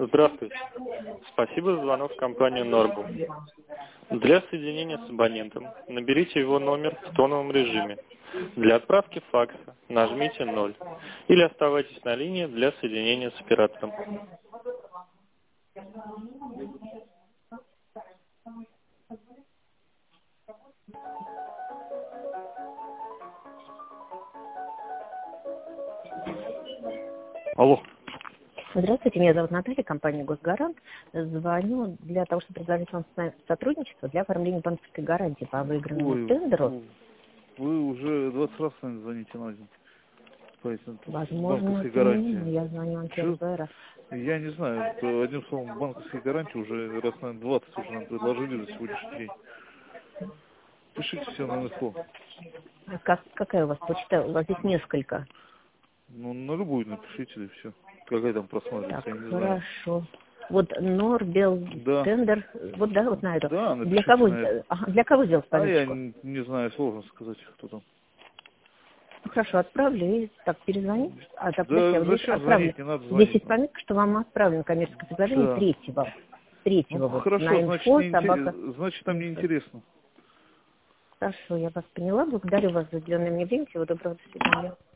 Здравствуйте. Спасибо за звонок в компанию Норбу. Для соединения с абонентом наберите его номер в тоновом режиме. Для отправки факса нажмите 0. Или оставайтесь на линии для соединения с оператором. Алло. Здравствуйте, меня зовут Наталья, компания «Госгарант». Звоню для того, чтобы предложить вам сотрудничество для оформления банковской гарантии по выигранному тендеру. Вы уже 20 раз, наверное, звоните на день по этим Возможно, банковской это не гарантии. я звоню вам первый раз. Я не знаю, одним словом, банковской гарантии уже раз, наверное, 20 уже нам предложили за сегодняшний день. Пишите все на инфо. Какая у вас почта? У вас здесь несколько. Ну, на любую напишите, и все. Какая там просматривается, Так, я не знаю. хорошо. Вот Норбел Да. тендер, вот да, вот на эту. Да, Для напишите кого, на это. для кого сделать А я пометочку? не знаю, сложно сказать, кто там. Ну, хорошо, отправлю и так перезвонить. А так, подождите, Да я вот здесь зачем отправлю. звонить, не надо Здесь звонить есть нам. пометка, что вам отправлено коммерческое предложение Да. третьего. Ну, Вот на хорошо, значит, инфо, собака. значит, нам не интересно. Хорошо, я вас поняла. Благодарю вас за уделенное мне время. Всего доброго, до свидания.